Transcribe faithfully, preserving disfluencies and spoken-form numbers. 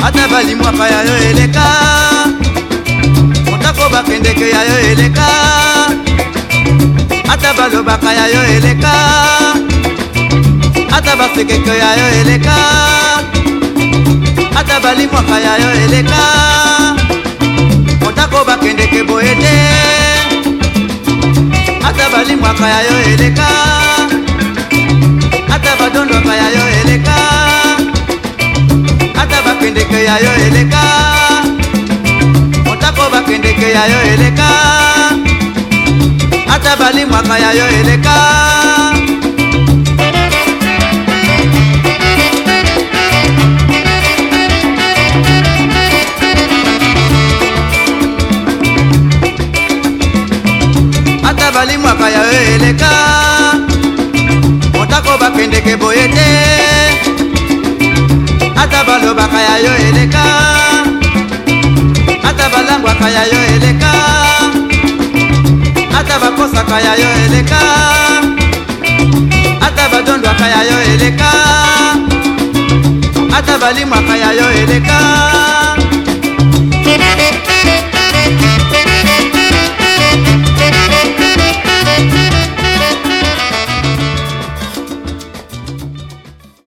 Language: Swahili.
ata balimwaka yayo eleka, motako bakendeke yayo eleka, ata balobaka yayo eleka, ata basekeke yayo eleka, ata balimwaka yayo eleka, motako bakendeke boyete, ata balimwaka yayo eleka, ata badondwaka yayo eleka, ata bakendeke yayo eleka, motako bakendeke yayo eleka, ata balimwaka yayo eleka. Ata balimwaka yayo eleka, motako bakendeke boyete, ata balobaka yayo eleka, ata balangwaka yayo eleka, ata bakosaka yayo eleka, ata badondwaka yayo eleka, ata balimwaka yayo eleka.